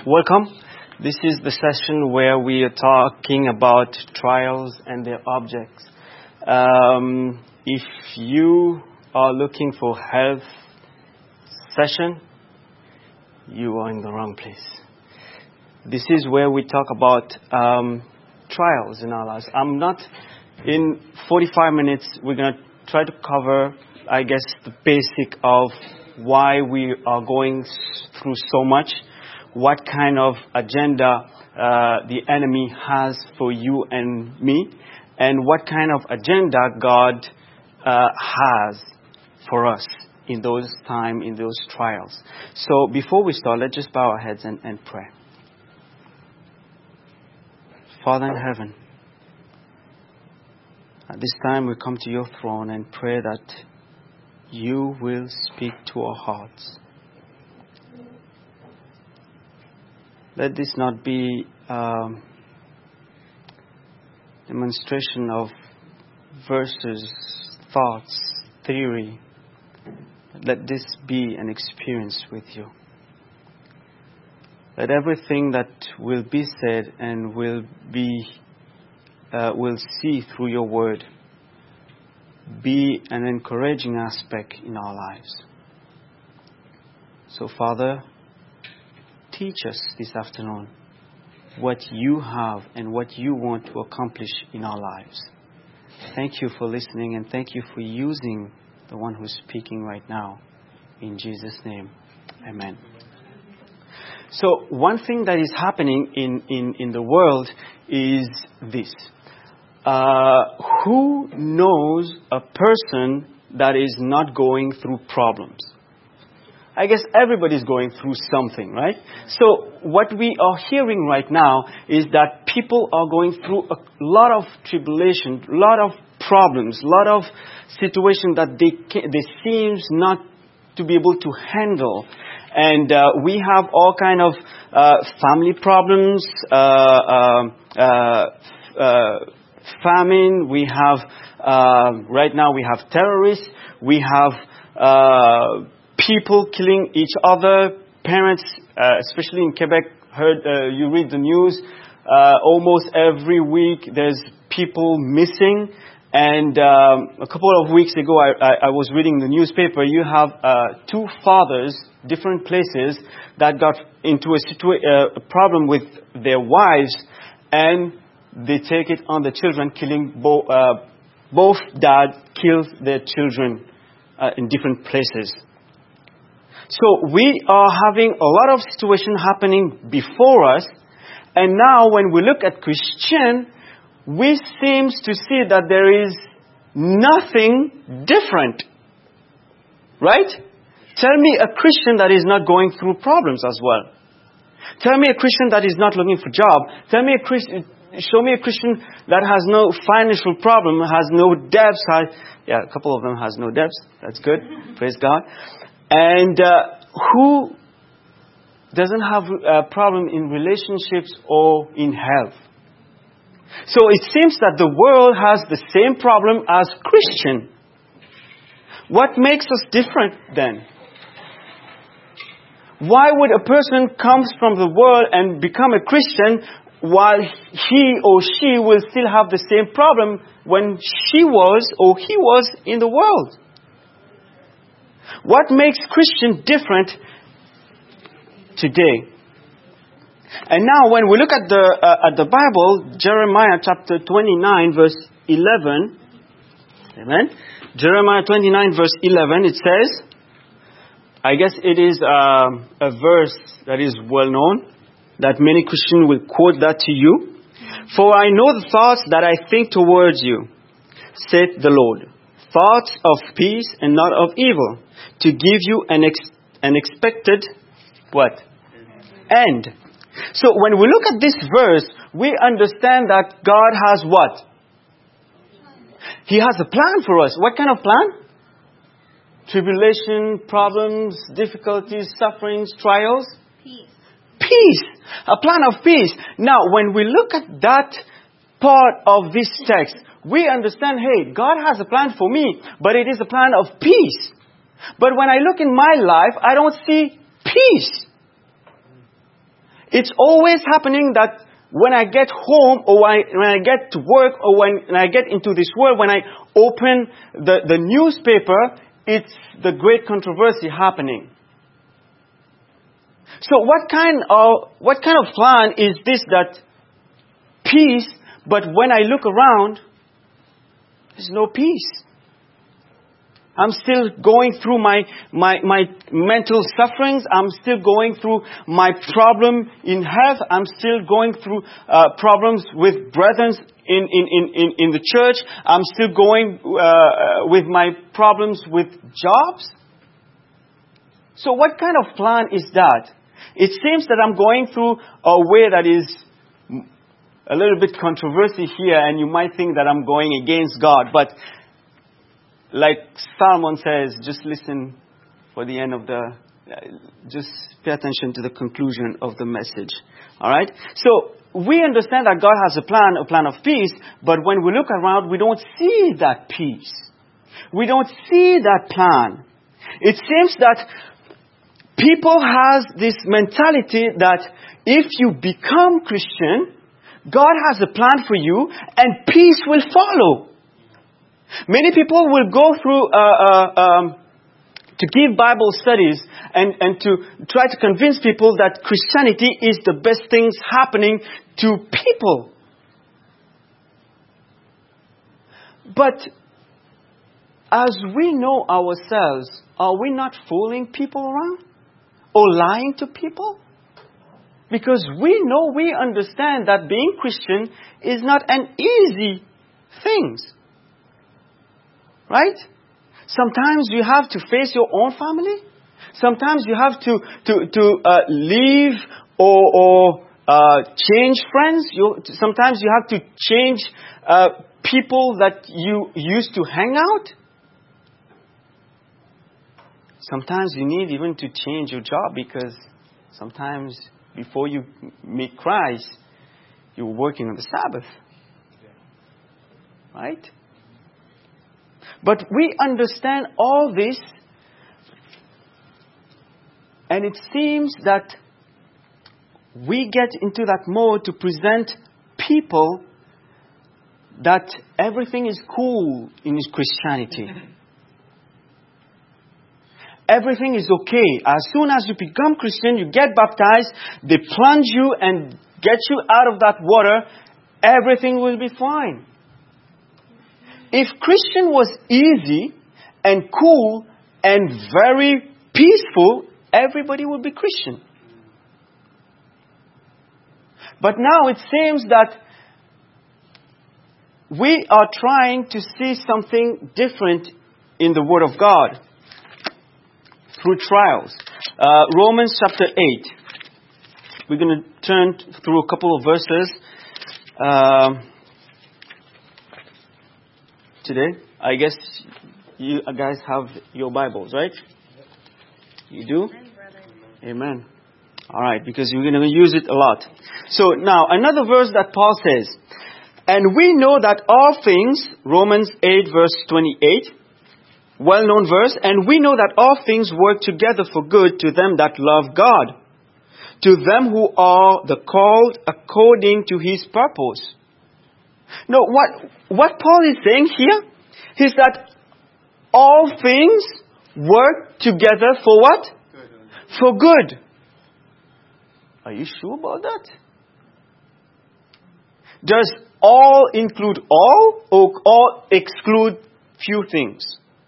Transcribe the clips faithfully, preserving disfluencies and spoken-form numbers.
Welcome. This is the session where we are talking about trials and their objects. Um, if you are looking for health session, you are in the wrong place. This is where we talk about um, trials in our lives. I'm not, in forty-five minutes, we're going to try to cover, I guess, the basic of why we are going through so much, what kind of agenda uh, the enemy has for you and me, and what kind of agenda God uh, has for us in those time, in those trials. So before we start, let's just bow our heads and, and pray. Father in heaven, at this time we come to your throne and pray that you will speak to our hearts. Let this not be a demonstration of verses, thoughts, theory. Let this be an experience with you. Let everything that will be said and will be, uh, will see through your word be an encouraging aspect in our lives. So, Father, teach us this afternoon what you have and what you want to accomplish in our lives. Thank you for listening, and thank you for using the one who's speaking right now. In Jesus' name, amen. So one thing that is happening in, in, in the world is this. Uh, who knows a person that is not going through problems? I guess everybody's going through something, right? So what we are hearing right now is that people are going through a lot of tribulation, a lot of problems, a lot of situations that they can, they seems not to be able to handle. And uh, we have all kind of uh, family problems, uh, uh, uh, uh, famine. We have, uh, right now we have terrorists. We have uh, people killing each other. Parents, uh, especially in Quebec, heard uh, you read the news. Uh, almost every week there's people missing. And um, a couple of weeks ago, I, I, I was reading the newspaper. You have uh, two fathers, different places, that got into a, situa- uh, a problem with their wives, and they take it on the children, killing bo- uh, both dads killed their children uh, in different places. So we are having a lot of situation happening before us, and now when we look at Christian, we seem to see that there is nothing different. Right? Tell me a Christian that is not going through problems as well. Tell me a Christian that is not looking for a job. Tell me a Christian, show me a Christian that has no financial problem, has no debts. Has, yeah, a couple of them has no debts. That's good. Praise God. And uh, who doesn't have a problem in relationships or in health? So it seems that the world has the same problem as Christian. What makes us different then? Why would a person come from the world and become a Christian while he or she will still have the same problem when she was or he was in the world? What makes Christian different today? And now when we look at the uh, at the Bible, Jeremiah chapter twenty-nine verse eleven, amen. Jeremiah twenty-nine verse eleven, it says, I guess it is uh, a verse that is well known, that many Christians will quote that to you. For I know the thoughts that I think towards you, saith the Lord, thoughts of peace and not of evil, to give you an ex- an expected what? End. So when we look at this verse, we understand that God has what? He has a plan for us. What kind of plan? Tribulation, problems, difficulties, sufferings, trials? Peace. Peace. A plan of peace. Now, when we look at that part of this text, we understand, hey, God has a plan for me, but it is a plan of peace. But when I look in my life, I don't see peace. It's always happening that when I get home or when I, when I get to work or when, when I get into this world, when I open the, the newspaper, it's the great controversy happening. So what kind of, what kind of plan is this that peace, but when I look around, there's no peace. I'm still going through my, my, my mental sufferings. I'm still going through my problem in health. I'm still going through uh, problems with brethren in, in, in, in the church. I'm still going uh, with my problems with jobs. So what kind of plan is that? It seems that I'm going through a way that is a little bit controversy here, and you might think that I'm going against God. But like Solomon says, just listen for the end of the, uh, just pay attention to the conclusion of the message. All right? So we understand that God has a plan, a plan of peace, but when we look around, we don't see that peace. We don't see that plan. It seems that people has this mentality that if you become Christian, God has a plan for you and peace will follow. Many people will go through uh, uh, um, to give Bible studies and, and to try to convince people that Christianity is the best things happening to people. But as we know ourselves, are we not fooling people around? Or lying to people? Because we know, we understand that being Christian is not an easy thing. Right? Sometimes you have to face your own family. Sometimes you have to to to uh, leave or, or uh, change friends. You, sometimes you have to change uh, people that you used to hang out. Sometimes you need even to change your job because sometimes before you meet Christ, you were working on the Sabbath. Right? But we understand all this, and it seems that we get into that mode to present people that everything is cool in Christianity. Everything is okay. As soon as you become Christian, you get baptized, they plunge you and get you out of that water, everything will be fine. If Christian was easy and cool and very peaceful, everybody would be Christian. But now it seems that we are trying to see something different in the Word of God through trials. Uh, Romans chapter eight. We're going to turn through a couple of verses. Uh, Today, I guess you guys have your Bibles, right? You do? Amen. All right, because you're going to use it a lot. So now, another verse that Paul says, and we know that all things, Romans eight verse twenty-eight, well-known verse, and we know that all things work together for good to them that love God, to them who are the called according to His purpose. No, what what Paul is saying here is that all things work together for what? Good. For good. Are you sure about that? Does all include all or all exclude few things?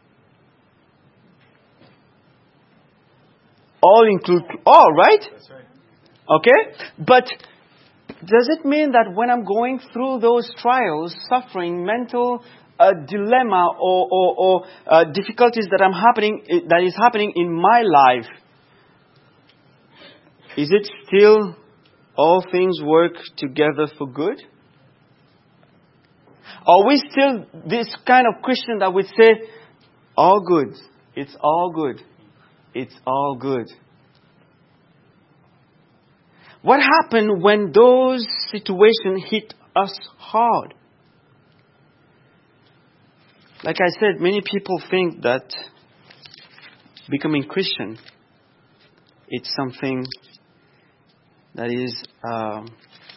All include all, right? That's right. Okay? But does it mean that when I'm going through those trials, suffering, mental uh, dilemma, or, or, or uh, difficulties that I'm happening, that is happening in my life, is it still all things work together for good? Are we still this kind of Christian that would say, all good, it's all good, it's all good? What happened when those situations hit us hard? Like I said, many people think that becoming Christian, it's something that is um,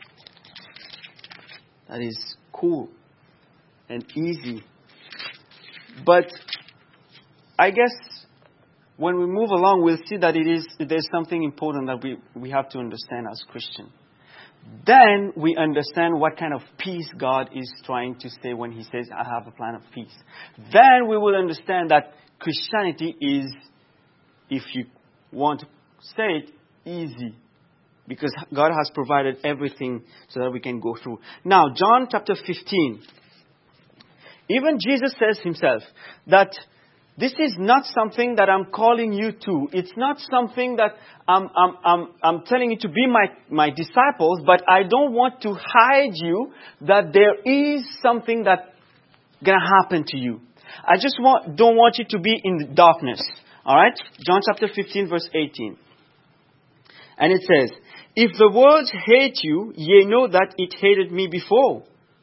that is cool and easy. But I guess when we move along, we'll see that it is there's something important that we, we have to understand as Christians. Then we understand what kind of peace God is trying to say when He says, I have a plan of peace. Then we will understand that Christianity is, if you want to say it, easy. Because God has provided everything so that we can go through. Now, John chapter fifteen. Even Jesus says Himself that this is not something that I'm calling you to. It's not something that I'm, I'm, I'm, I'm telling you to be my, my disciples, but I don't want to hide you that there is something that's going to happen to you. I just want, don't want you to be in the darkness. Alright? John chapter fifteen verse eighteen. And it says, if the world hate you, ye know that it hated me before.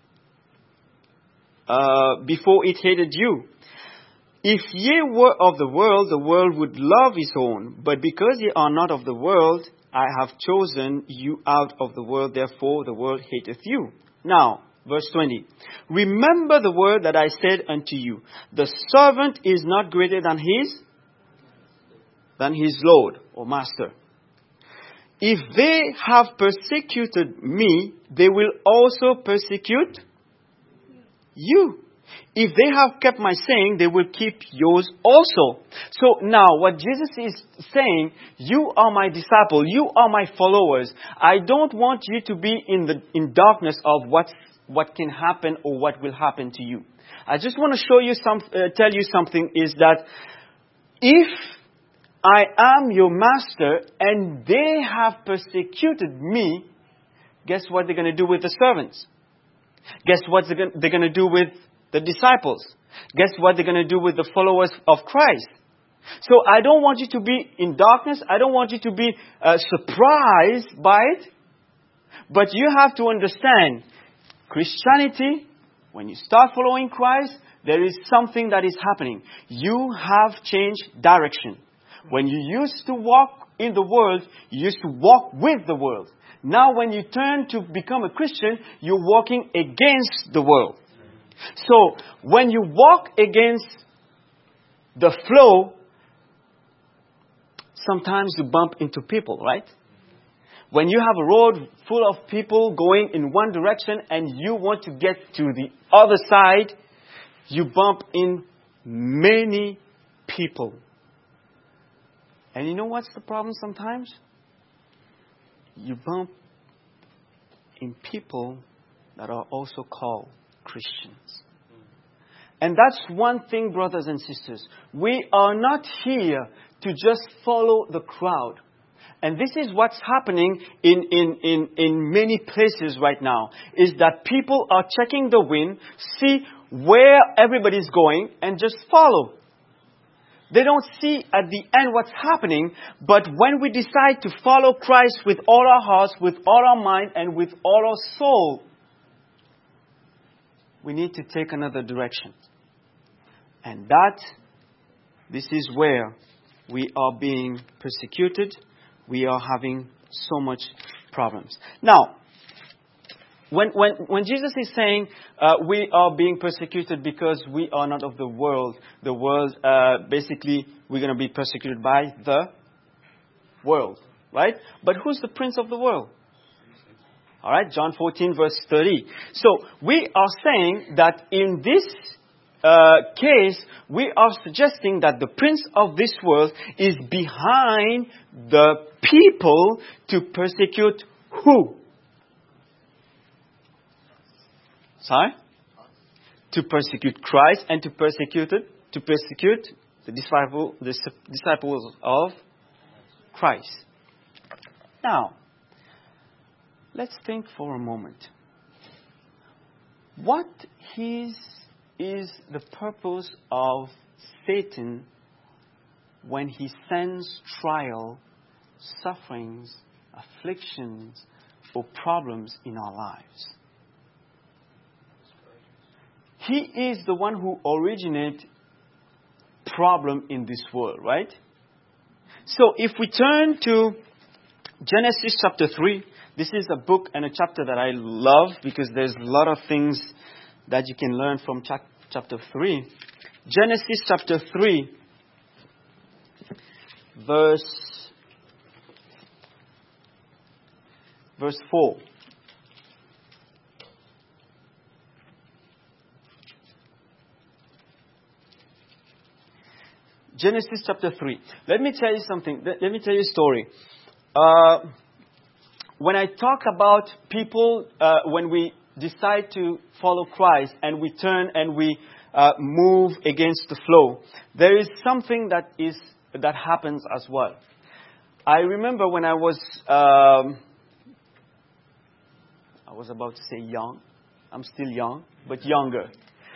Uh, before it hated you. If ye were of the world, the world would love his own. But because ye are not of the world, I have chosen you out of the world. Therefore the world hateth you. Now, verse twenty. Remember the word that I said unto you. The servant is not greater than his, than his Lord or master. If they have persecuted me, they will also persecute you. If they have kept my saying, they will keep yours also. So now what Jesus is saying, you are my disciple, you are my followers. I don't want you to be in the in darkness of what what can happen or what will happen to you. I just want to show you some, uh, tell you something is that if I am your master and they have persecuted me, guess what they're going to do with the servants? Guess what they're going to do with the disciples? Guess what they're going to do with the followers of Christ? So I don't want you to be in darkness. I don't want you to be uh, surprised by it. But you have to understand, Christianity, when you start following Christ, there is something that is happening. You have changed direction. When you used to walk in the world, you used to walk with the world. Now when you turn to become a Christian, you're walking against the world. So when you walk against the flow, sometimes you bump into people, right? When you have a road full of people going in one direction and you want to get to the other side, you bump in many people. And you know what's the problem sometimes? You bump in people that are also called Christians. And that's one thing, brothers and sisters. We are not here to just follow the crowd. And this is what's happening in, in, in, in many places right now. Is that people are checking the wind, see where everybody's going, and just follow. They don't see at the end what's happening, but when we decide to follow Christ with all our hearts, with all our mind, and with all our soul, we need to take another direction. And that, this is where we are being persecuted. We are having so much problems. Now, When, when, when Jesus is saying uh, we are being persecuted because we are not of the world, the world, uh, basically, we're going to be persecuted by the world, right? But who's the prince of the world? All right, John fourteen, verse thirty. So we are saying that in this uh, case, we are suggesting that the prince of this world is behind the people to persecute who? Sorry? To persecute Christ and to persecute it, to persecute the disciple, the disciples of Christ. Now, let's think for a moment. What is, is the purpose of Satan when he sends trial, sufferings, afflictions, or problems in our lives? He is the one who originated problem in this world, right? So if we turn to Genesis chapter three. This is a book and a chapter that I love because there's a lot of things that you can learn from chap- chapter three. Genesis chapter three, verse, verse four. Genesis chapter three. Let me tell you something. Let me tell you a story. Uh, when I talk about people, uh, when we decide to follow Christ and we turn and we uh, move against the flow, there is something that is that happens as well. I remember when I was, um, I was about to say young. I'm still young, but younger.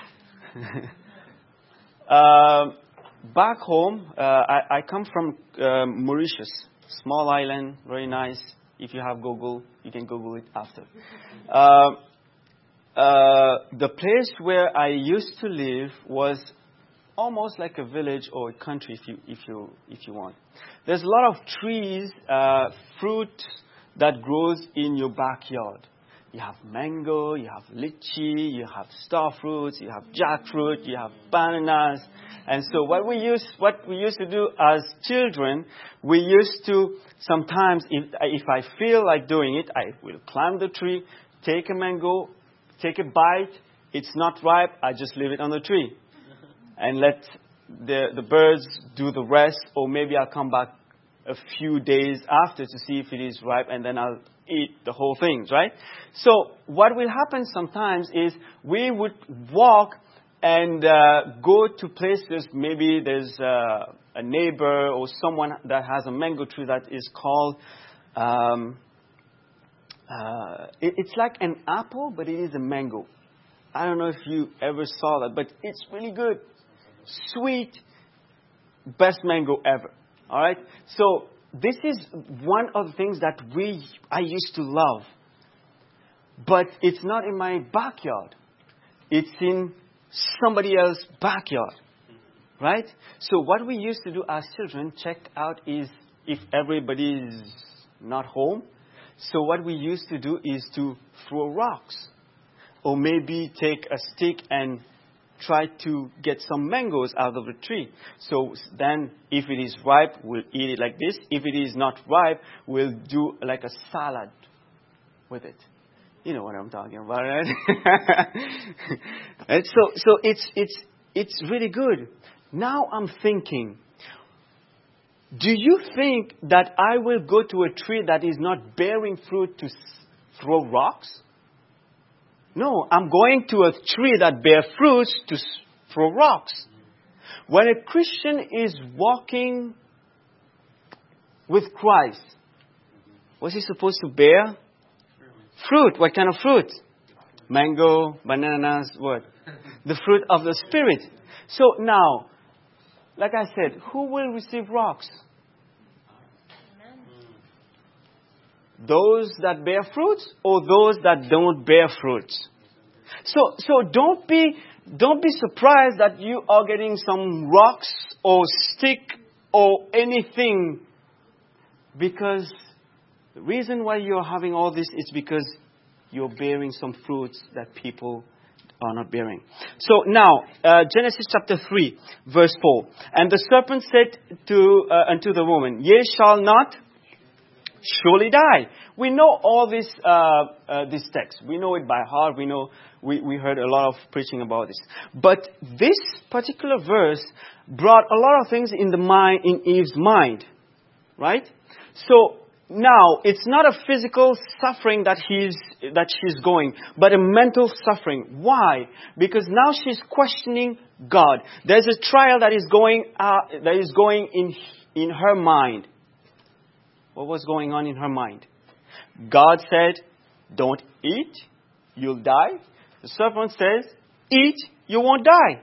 um, Back home, uh, I, I come from uh, Mauritius, small island, very nice. If you have Google, you can Google it after. Uh, uh, the place where I used to live was almost like a village or a country, if you if you if you want. There's a lot of trees, uh, fruit that grows in your backyard. You have mango, you have lychee, you have star fruits, you have jackfruit, you have bananas. And so what we used, what we used to do as children, we used to sometimes, if, if I feel like doing it, I will climb the tree, take a mango, take a bite. It's not ripe, I just leave it on the tree. And let the, the birds do the rest, or maybe I'll come back a few days after to see if it is ripe, and then I'll eat the whole thing, right? So what will happen sometimes is we would walk and uh, go to places, maybe there's uh, a neighbor or someone that has a mango tree that is called, um, uh, it, it's like an apple, but it is a mango. I don't know if you ever saw that, but it's really good. Sweet, best mango ever. All right? So this is one of the things that we I used to love. But it's not in my backyard. It's in somebody else's backyard. Right? So what we used to do as children, check out is if everybody is not home. So what we used to do is to throw rocks. Or maybe take a stick and try to get some mangoes out of the tree. So then if it is ripe, we'll eat it like this. If it is not ripe, we'll do like a salad with it. You know what I'm talking about, right? And so so it's it's it's really good. Now I'm thinking, do you think that I will go to a tree that is not bearing fruit to s- throw rocks? No, I'm going to a tree that bears fruits to throw rocks. When a Christian is walking with Christ, what's he supposed to bear? Fruit. What kind of fruit? Mango, bananas, what? The fruit of the Spirit. So now, like I said, who will receive rocks? Those that bear fruits or those that don't bear fruits? So, so don't be, don't be surprised that you are getting some rocks or stick or anything, because the reason why you're having all this is because you're bearing some fruits that people are not bearing. So now, uh, Genesis chapter three, verse four. And the serpent said to uh, unto the woman, Ye shall not surely die. We know all this, uh, uh, this text. We know it by heart. We know, we, we heard a lot of preaching about this. But this particular verse brought a lot of things in the mind, in Eve's mind. Right? So, now, it's not a physical suffering that he's, that she's going, but a mental suffering. Why? Because now she's questioning God. There's a trial that is going, uh, that is going in, in her mind. What was going on in her mind? God said, don't eat, you'll die. The serpent says, eat, you won't die.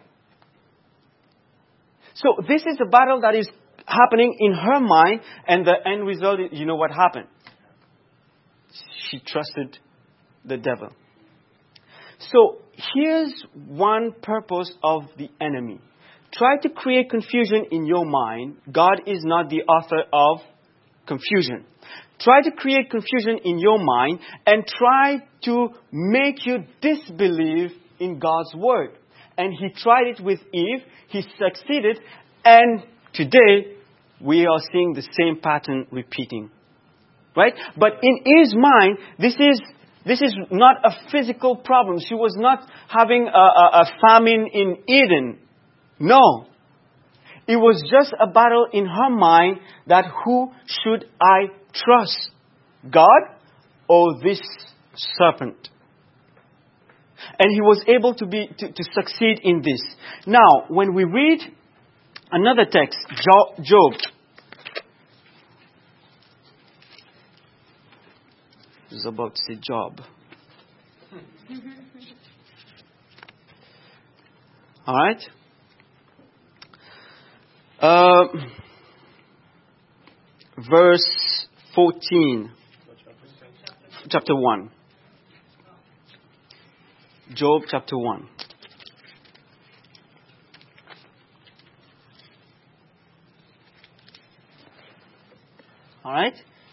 So this is a battle that is happening in her mind, and the end result, you know what happened? She trusted the devil. So here's one purpose of the enemy. Try to create confusion in your mind. God is not the author of confusion. try to create confusion in your mind and try to make you disbelieve in God's word. And he tried it with Eve. He succeeded. And today, we are seeing the same pattern repeating. Right? But in his mind, this is this is not a physical problem. She was not having a, a, a famine in Eden. No. It was just a battle in her mind that who should I trust? God or this serpent? And he was able to be to, to succeed in this. Now, when we read another text, Job. I was about to say Job. All right. Uh, verse fourteen. Chapter one. Job chapter one. All right?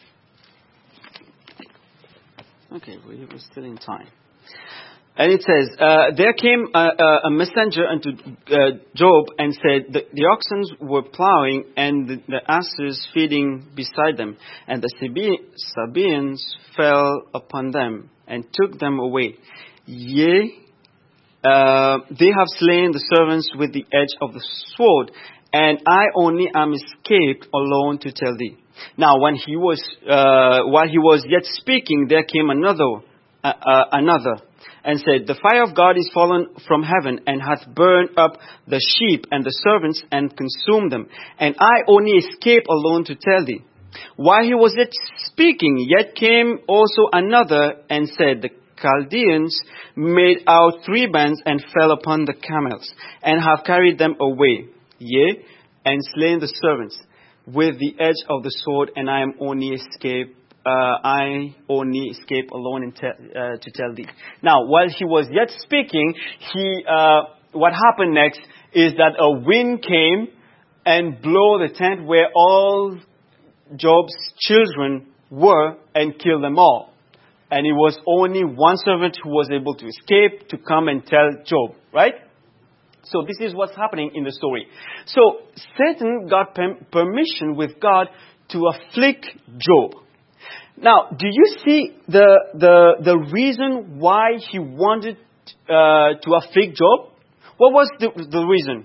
Okay, we we're still in time. And it says, uh, there came a, a, a messenger unto uh, Job and said, the, the oxen were plowing and the, the asses feeding beside them. And the Sabaeans fell upon them and took them away. Yea, uh, they have slain the servants with the edge of the sword, and I only am escaped alone to tell thee. Now, when he was, uh, while he was yet speaking, there came another, uh, uh, another, and said, the fire of God is fallen from heaven, and hath burned up the sheep and the servants, and consumed them. And I only escape alone to tell thee. While he was yet speaking, yet came also another, and said, the Chaldeans made out three bands, and fell upon the camels, and have carried them away, yea, and slain the servants with the edge of the sword, and I am only escape. Uh, I only escape alone and te- uh, to tell thee. Now, while he was yet speaking, he uh, what happened next is that a wind came and blew the tent where all Job's children were and killed them all. And it was only one servant who was able to escape to come and tell Job, right? So this is what's happening in the story. So Satan got per- permission with God to afflict Job. Now, do you see the the the reason why he wanted uh, to afflict Job? What was the, the reason?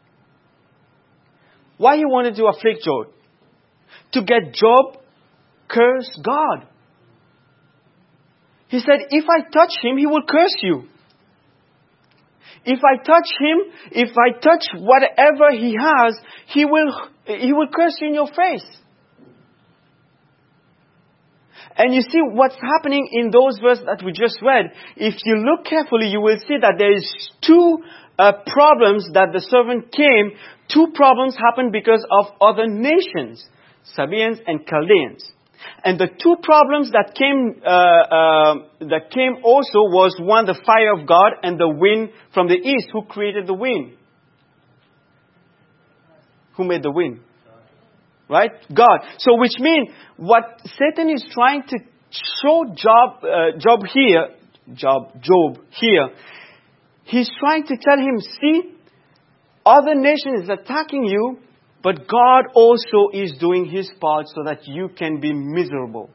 Why he wanted to afflict Job? To get Job curse God. He said, if I touch him, he will curse you. If I touch him, if I touch whatever he has, he will he will curse you in your face. And you see what's happening in those verses that we just read. If you look carefully, you will see that there is two uh, problems that the servant came. Two problems happened because of other nations, Sabaeans and Chaldeans. And the two problems that came uh, uh, that came also was one, the fire of God, and the wind from the east. Who created the wind? Who made the wind? Right? God. So which means what Satan is trying to show Job, uh, Job here, Job, Job here, he's trying to tell him, see, other nations is attacking you, but God also is doing his part so that you can be miserable.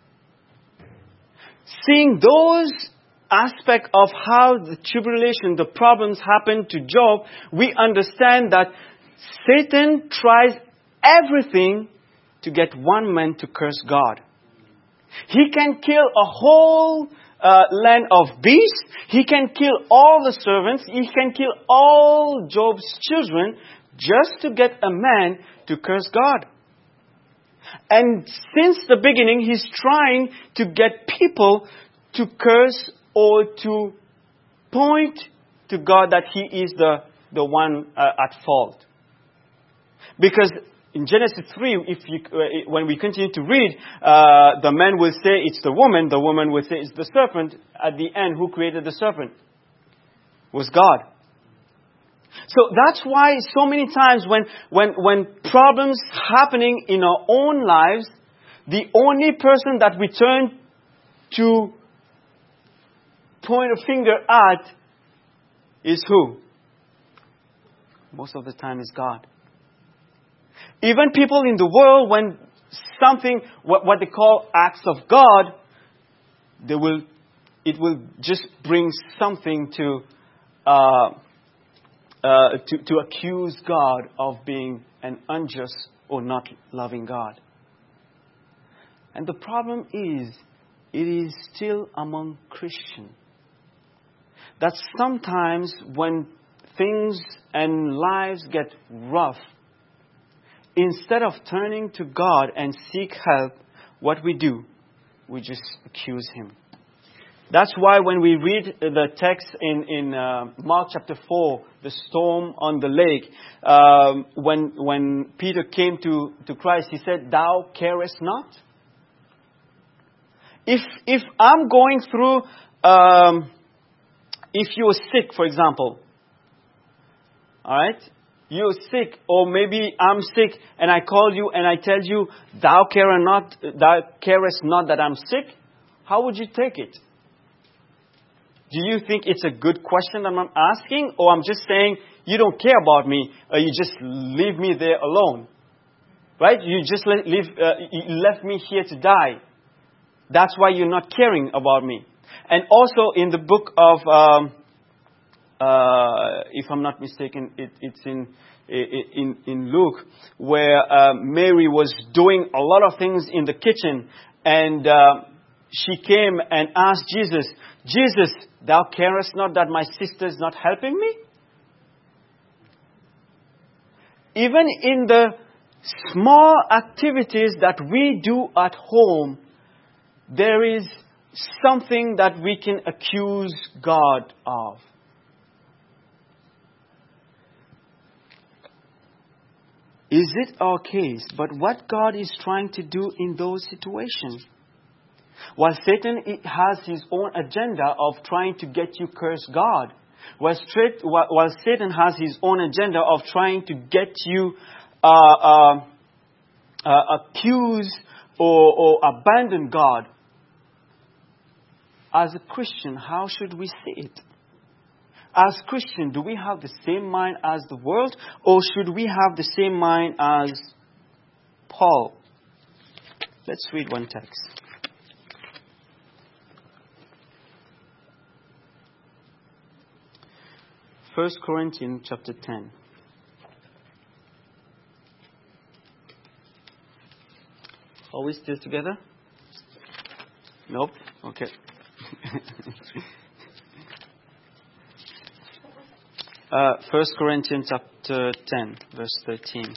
Seeing those aspects of how the tribulation, the problems happen to Job, we understand that Satan tries everything to get one man to curse God. He can kill a whole uh, land of beasts. He can kill all the servants. He can kill all Job's children just to get a man to curse God. And since the beginning, he's trying to get people to curse or to point to God that he is the, the one uh, at fault. Because in Genesis three, if you, uh, when we continue to read, uh, the man will say it's the woman, the woman will say it's the serpent. At the end, who created the serpent? It was God. So that's why so many times when, when, when problems happening in our own lives, the only person that we turn to point a finger at is who? Most of the time is God. Even people in the world, when something, what, what they call acts of God, they will, it will just bring something to, uh, uh, to, to accuse God of being an unjust or not loving God. And the problem is, it is still among Christians. That sometimes when things and lives get rough, instead of turning to God and seek help, what we do, we just accuse Him. That's why when we read the text in, in uh, Mark chapter four, the storm on the lake, um, when, when Peter came to, to Christ, he said, "Thou carest not?" If, if I'm going through, um, if you're sick, for example, all right? You're sick, or maybe I'm sick, and I call you and I tell you, "Thou carest not, thou carest not that I'm sick," how would you take it? Do you think it's a good question that I'm asking, or I'm just saying you don't care about me, or you just leave me there alone, right? You just let, leave, uh, you left me here to die. That's why you're not caring about me. And also in the book of, um, uh, if I'm not mistaken, it, it's in, in in Luke, where uh, Mary was doing a lot of things in the kitchen, and uh, she came and asked Jesus, "Jesus, thou carest not that my sister is not helping me?" Even in the small activities that we do at home, there is something that we can accuse God of. Is it our case? But what God is trying to do in those situations? While Satan has his own agenda of trying to get you curse God, while, straight, while, while Satan has his own agenda of trying to get you uh, uh, uh, accuse or, or abandon God, as a Christian, how should we see it? As Christian, do we have the same mind as the world, or should we have the same mind as Paul? Let's read one text. First Corinthians chapter ten. Are we still together? Nope? Okay. uh, First Corinthians chapter ten, verse thirteen.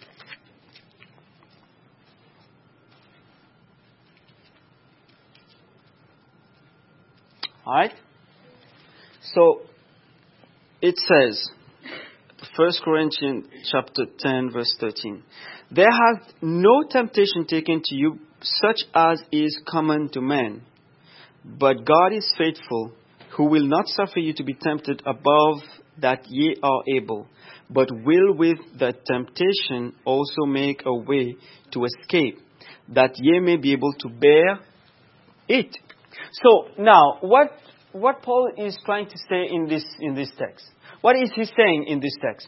Alright? So, it says, First Corinthians chapter ten, verse thirteen. "There hath no temptation taken to you such as is common to men. But God is faithful, who will not suffer you to be tempted above that ye are able, but will with the temptation also make a way to escape, that ye may be able to bear it." So now, what what Paul is trying to say in this in this text? What is he saying in this text?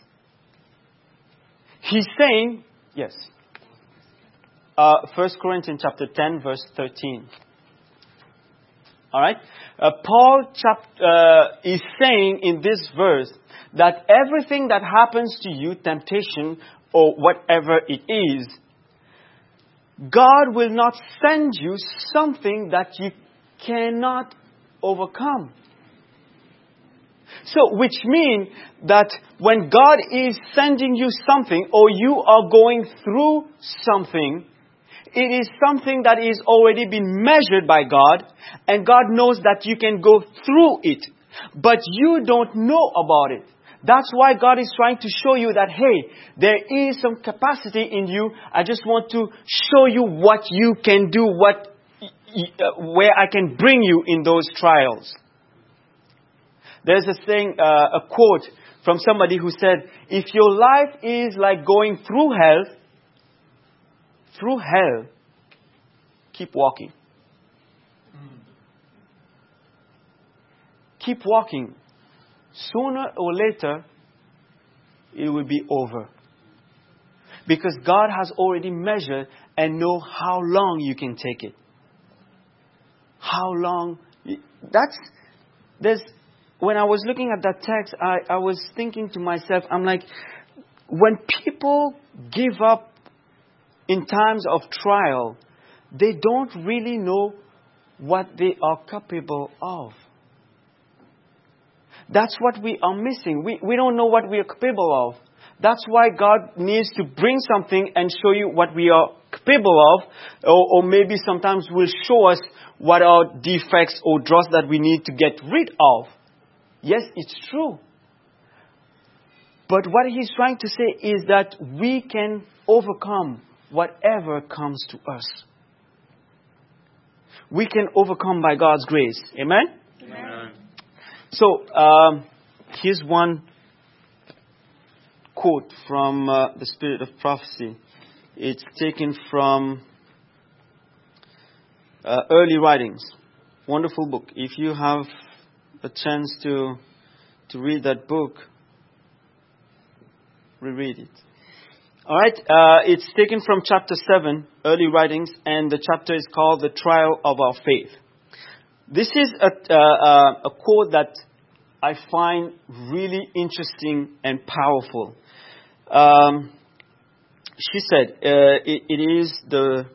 He's saying, yes, uh, First Corinthians chapter ten, verse thirteen. All right, uh, Paul chap- uh, is saying in this verse that everything that happens to you, temptation or whatever it is, God will not send you something that you cannot overcome. So, which means that when God is sending you something, or you are going through something, it is something that is already been measured by God, and God knows that you can go through it, but you don't know about it. That's why God is trying to show you that, hey, there is some capacity in you. I just want to show you what you can do, what, where I can bring you in those trials. There's a saying, uh, a quote from somebody who said, "If your life is like going through hell, through hell, keep walking. Keep walking. Sooner or later, it will be over. Because God has already measured and know how long you can take it. How long. That's, there's, when I was looking at that text, I, I was thinking to myself, I'm like, when people give up in times of trial, they don't really know what they are capable of. That's what we are missing. We, we don't know what we are capable of. That's why God needs to bring something and show you what we are capable of. Or, or maybe sometimes will show us what are defects or dross that we need to get rid of. Yes, it's true. But what he's trying to say is that we can overcome whatever comes to us. We can overcome by God's grace. Amen? Amen. So, um, here's one quote from uh, the Spirit of Prophecy. It's taken from uh, Early Writings. Wonderful book. If you have a chance to to read that book, reread it. All right. Uh, it's taken from chapter seven, Early Writings, and the chapter is called "The Trial of Our Faith." This is a, uh, a quote that I find really interesting and powerful. Um, she said, uh, it, it is the,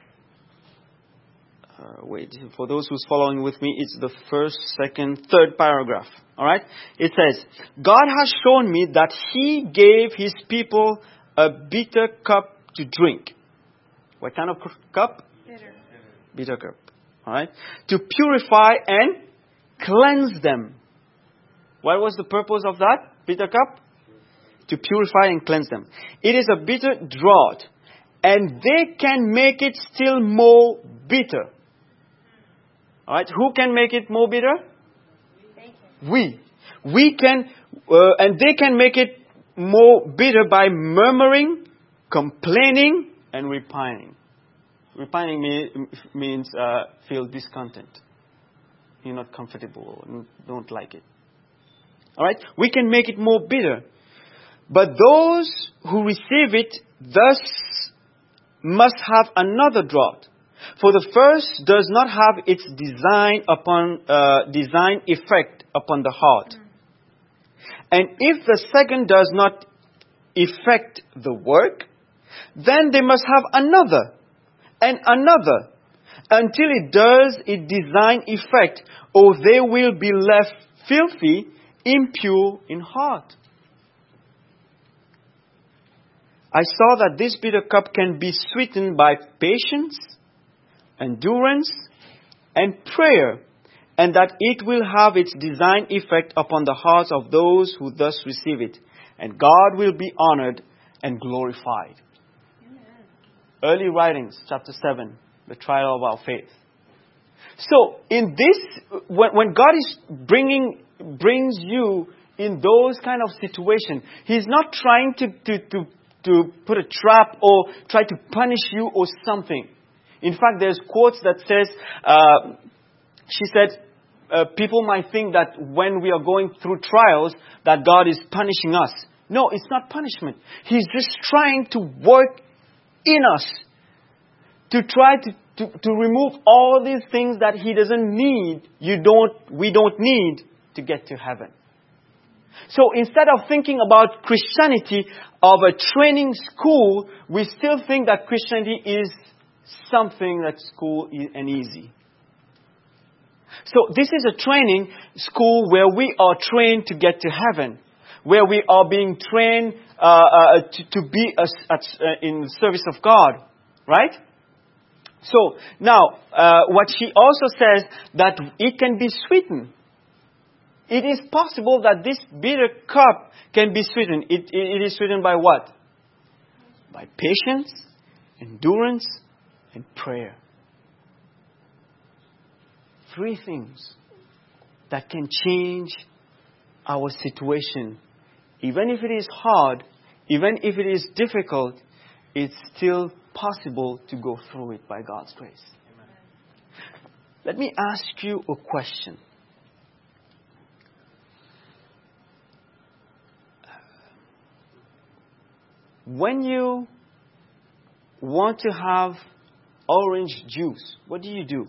uh, wait, for those who's following with me, it's the first, second, third paragraph. All right? It says, God has shown me that He gave His people a bitter cup to drink. What kind of cup? Bitter. Bitter cup. All right? To purify and cleanse them. What was the purpose of that bitter cup? To purify and cleanse them. It is a bitter draught, and they can make it still more bitter. All right? Who can make it more bitter? We. We can, uh, and they can make it more bitter by murmuring, complaining, and repining. Repining me, means uh, feel discontent. You're not comfortable, don't like it. All right? We can make it more bitter. But those who receive it thus must have another draught. For the first does not have its design upon uh, design effect upon the heart. And if the second does not effect the work, then they must have another and another until it does its design effect, or they will be left filthy, impure in heart. I saw that this bitter cup can be sweetened by patience, endurance, and prayer, and that it will have its design effect upon the hearts of those who thus receive it, and God will be honored and glorified. Amen. Early Writings, chapter seven, the trial of our faith. So, in this, when, when God is bringing, brings you in those kind of situations, He's not trying to, to, to, to put a trap or try to punish you or something. In fact, there's quotes that says, uh, she said, uh, people might think that when we are going through trials, that God is punishing us. No, it's not punishment. He's just trying to work in us to try to, to, to remove all these things that He doesn't need, you don't, we don't need to get to heaven. So instead of thinking about Christianity of a training school, we still think that Christianity is something that's cool and easy. So this is a training school where we are trained to get to heaven, where we are being trained uh, uh, to, to be a, at, uh, in the service of God, right? So now, uh, what she also says that it can be sweetened. It is possible that this bitter cup can be sweetened. It, it, it is sweetened by what? By patience, endurance, and prayer. Three things that can change our situation. Even if it is hard, even if it is difficult, it's still possible to go through it by God's grace. Amen. Let me ask you a question. When you want to have orange juice, what do you do?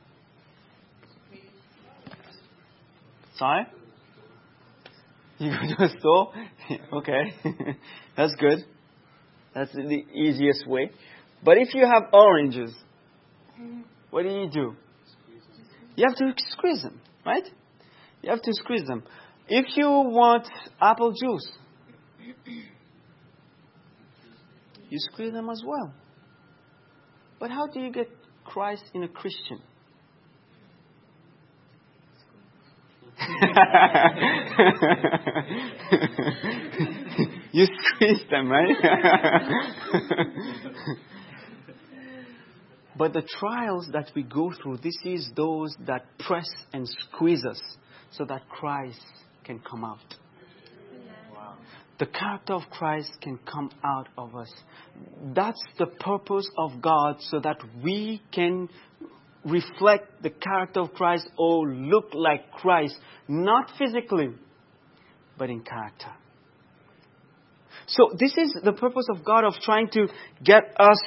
Sorry? You go to a store? Okay. That's good. That's the easiest way. But if you have oranges, what do you do? You have to squeeze them, right? You have to squeeze them. If you want apple juice, you squeeze them as well. But how do you get Christ in a Christian? You squeeze them, right? But the trials that we go through, this is those that press and squeeze us so that Christ can come out. Wow. The character of Christ can come out of us. That's the purpose of God, so that we can reflect the character of Christ or look like Christ, not physically, but in character. So this is the purpose of God, of trying to get us,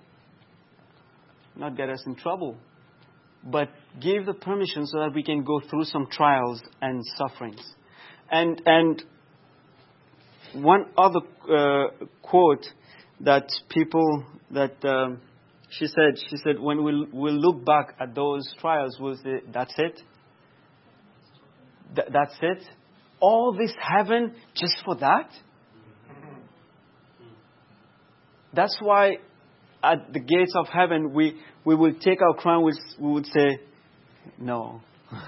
not get us in trouble, but give the permission so that we can go through some trials and sufferings. And and one other uh, quote that people that um, she said she said when we we'll, we'll look back at those trials, we'll say, that's it. Th- that's it. All this heaven just for that. That's why at the gates of heaven, we, we will take our crown, we, we would say, no.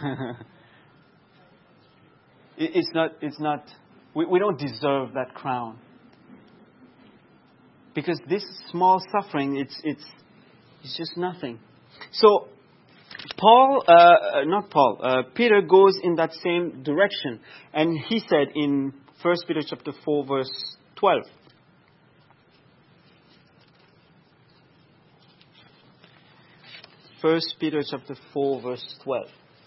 it, it's not, it's not, we, we don't deserve that crown. Because this small suffering, it's, it's, it's just nothing. So, Paul, uh, not Paul, uh, Peter goes in that same direction. And he said in First Peter chapter four, verse twelve, First Peter chapter four, verse twelve.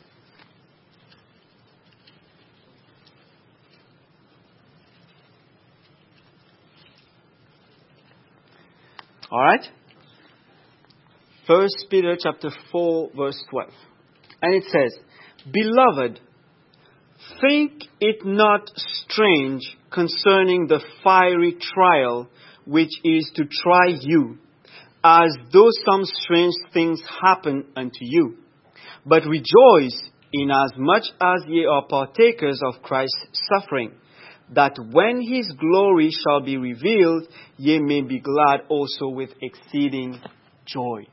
All right? First Peter chapter four, verse twelve. And it says, Beloved, think it not strange concerning the fiery trial which is to try you, as though some strange things happen unto you. But rejoice inasmuch as ye are partakers of Christ's suffering, that when his glory shall be revealed, ye may be glad also with exceeding joy.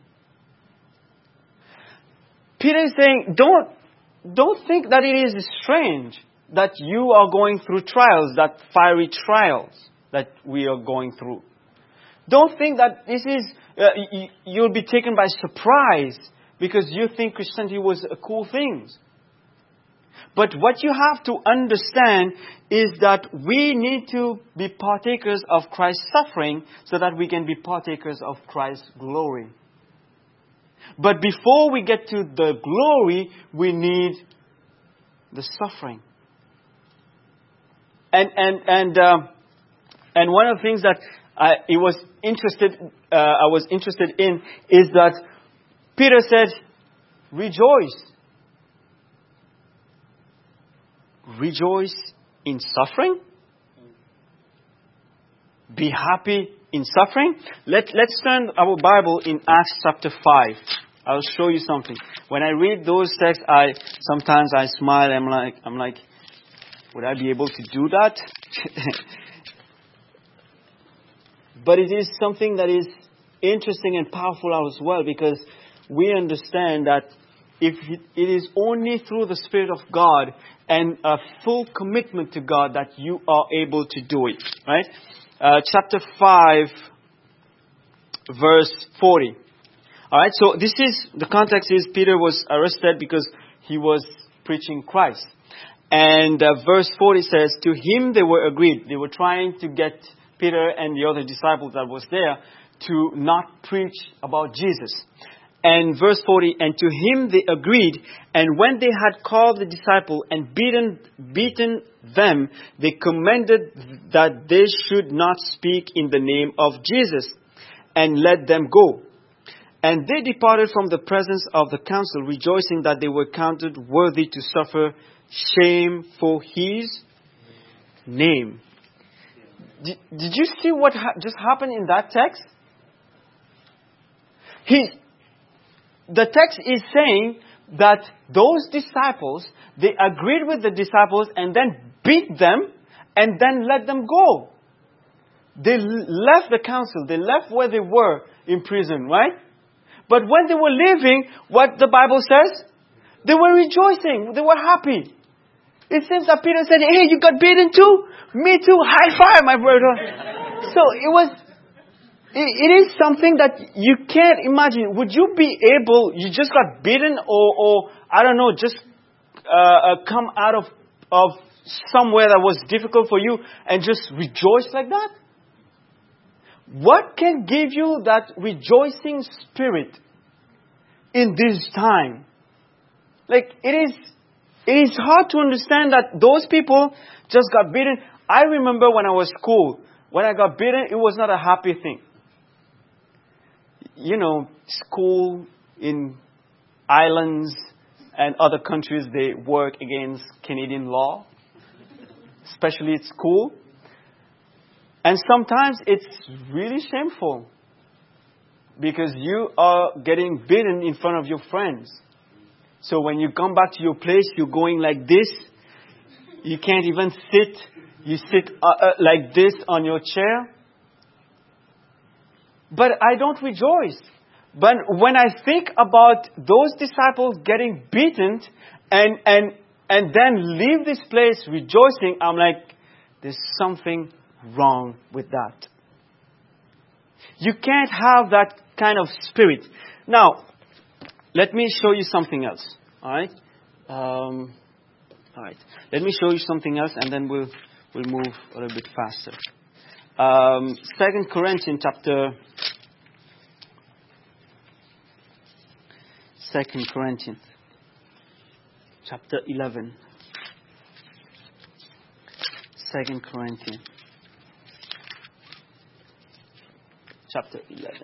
Peter is saying, don't, don't think that it is strange that you are going through trials, that fiery trials that we are going through. Don't think that this is, uh, you'll be taken by surprise because you think Christianity was a cool thing. But what you have to understand is that we need to be partakers of Christ's suffering so that we can be partakers of Christ's glory. But before we get to the glory, we need the suffering. And and and uh, and one of the things that I it was interested uh, I was interested in is that Peter said, "Rejoice, rejoice in suffering. Be happy in suffering." Let Let's turn our Bible in Acts chapter five. I'll show you something. When I read those texts, I sometimes I smile. I'm like I'm like, would I be able to do that? But it is something that is interesting and powerful as well, because we understand that if it is only through the Spirit of God and a full commitment to God that you are able to do it. Right? Uh, chapter five, verse forty. All right. So this is the context is Peter was arrested because he was preaching Christ. And uh, verse forty says, to him they were agreed. They were trying to get Peter and the other disciples that was there to not preach about Jesus. And verse forty, and to him they agreed, and when they had called the disciple and beaten, beaten them, they commanded that they should not speak in the name of Jesus, and let them go. And they departed from the presence of the council, rejoicing that they were counted worthy to suffer shame for his name. Did, did you see what ha- just happened in that text? He... The text is saying that those disciples, they agreed with the disciples and then beat them and then let them go. They left the council. They left where they were in prison, right? But when they were leaving, what the Bible says? They were rejoicing. They were happy. It seems that Peter said, hey, you got beaten too? Me too. High five, my brother. So it was... It is something that you can't imagine. Would you be able, you just got beaten or, or I don't know, just uh, uh, come out of, of somewhere that was difficult for you and just rejoice like that? What can give you that rejoicing spirit in this time? Like, it is, it is hard to understand that those people just got beaten. I remember when I was school, when I got beaten, it was not a happy thing. You know, school in islands and other countries, they work against Canadian law, especially at school. And sometimes it's really shameful because you are getting beaten in front of your friends. So when you come back to your place, you're going like this. You can't even sit. You sit uh, uh, like this on your chair. But I don't rejoice. But when I think about those disciples getting beaten and and and then leave this place rejoicing, I'm like, there's something wrong with that. You can't have that kind of spirit. Now, let me show you something else. All right? Um, all right. Let me show you something else, and then we'll we'll move a little bit faster. Um, Second Corinthians chapter. Second Corinthians chapter eleven. Second Corinthians chapter eleven.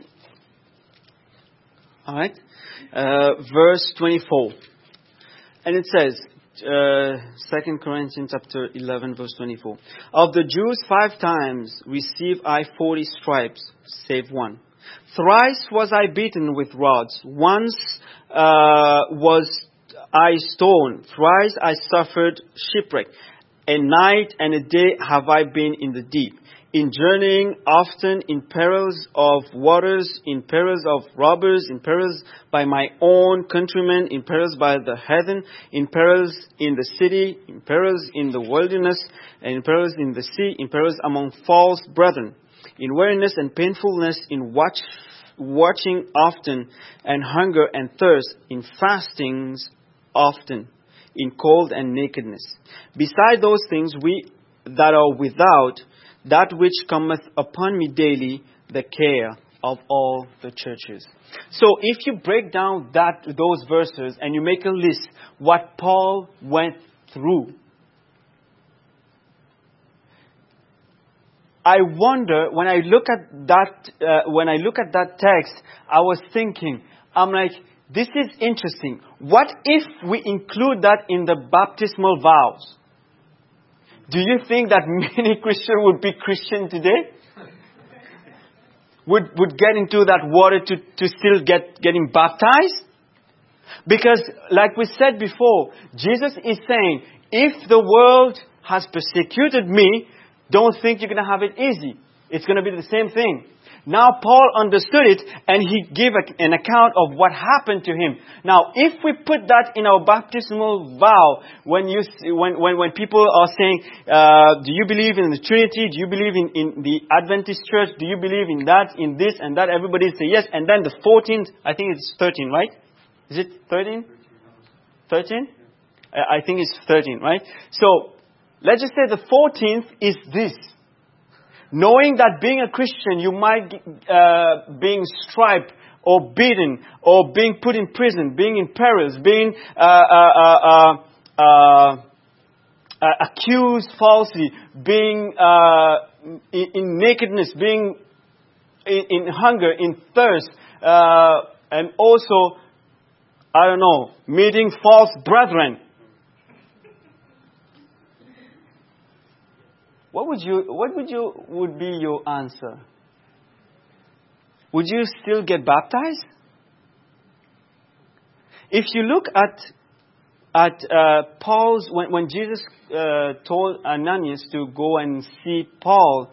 All right, uh, verse twenty-four, and it says. Uh, Second Corinthians chapter eleven verse twenty-four. Of the Jews five times receive I forty stripes, save one. Thrice was I beaten with rods. Once uh, was I stoned. Thrice I suffered shipwreck. A night and a day have I been in the deep. In journeying often, in perils of waters, in perils of robbers, in perils by my own countrymen, in perils by the heathen, in perils in the city, in perils in the wilderness, and in perils in the sea, in perils among false brethren, in weariness and painfulness, in watch, watching often, and hunger and thirst, in fastings often, in cold and nakedness. Beside those things we that are without, that which cometh upon me daily, the care of all the churches. So if you break down that those verses and you make a list, what Paul went through, I wonder when I look at that uh, when I look at that text, I was thinking, I'm like, this is interesting. What if we include that in the baptismal vows? Do you think that many Christians would be Christian today? Would would get into that water to, to still get getting baptized? Because like we said before, Jesus is saying, if the world has persecuted me, don't think you're going to have it easy. It's going to be the same thing. Now Paul understood it and he gave a, an account of what happened to him. Now if we put that in our baptismal vow, when you when when, when people are saying, uh, do you believe in the Trinity? Do you believe in, in the Adventist Church? Do you believe in that, in this and that? Everybody say yes. And then the fourteenth, I think it's thirteen, right? Is it thirteen? thirteen? I think it's thirteen, right? So let's just say the fourteenth is this. Knowing that being a Christian, you might uh, being striped or beaten, or being put in prison, being in perils, being uh, uh, uh, uh, uh, uh, accused falsely, being uh, in, in nakedness, being in, in hunger, in thirst, uh, and also, I don't know, meeting false brethren. What would you, what would you, would be your answer? Would you still get baptized? If you look at at uh, Paul's, when, when Jesus uh, told Ananias to go and see Paul,